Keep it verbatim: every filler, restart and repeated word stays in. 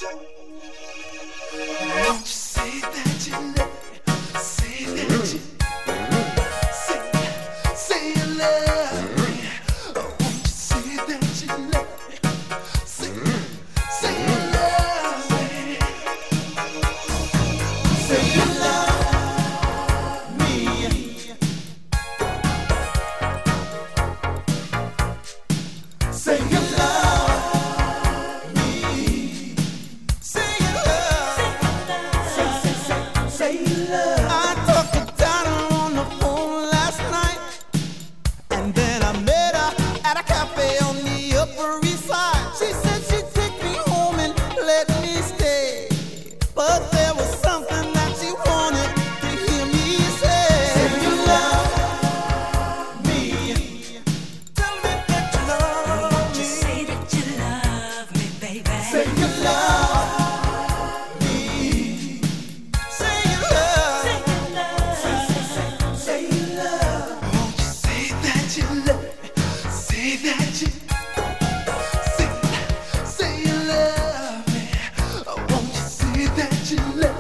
Won't you say that you love me? Say that you say, say you love me. Won't you say that you love me? Say, say you love me. Say you love me. Say you love. She said she'd take me home and let me stay, but there was something that she wanted to hear me say. Say you love me. Tell me that you love me. Say that you love me, baby. Say you love me. Say you love. Say you love. Say, say, say, say you love. Won't you say that you love me? Say that you. That you love